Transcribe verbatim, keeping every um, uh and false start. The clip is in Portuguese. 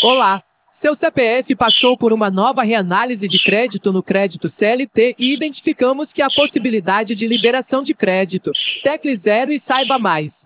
Olá! Seu C P F passou por uma nova reanálise de crédito no crédito C L T e identificamos que há possibilidade de liberação de crédito. Tecle zero e saiba mais.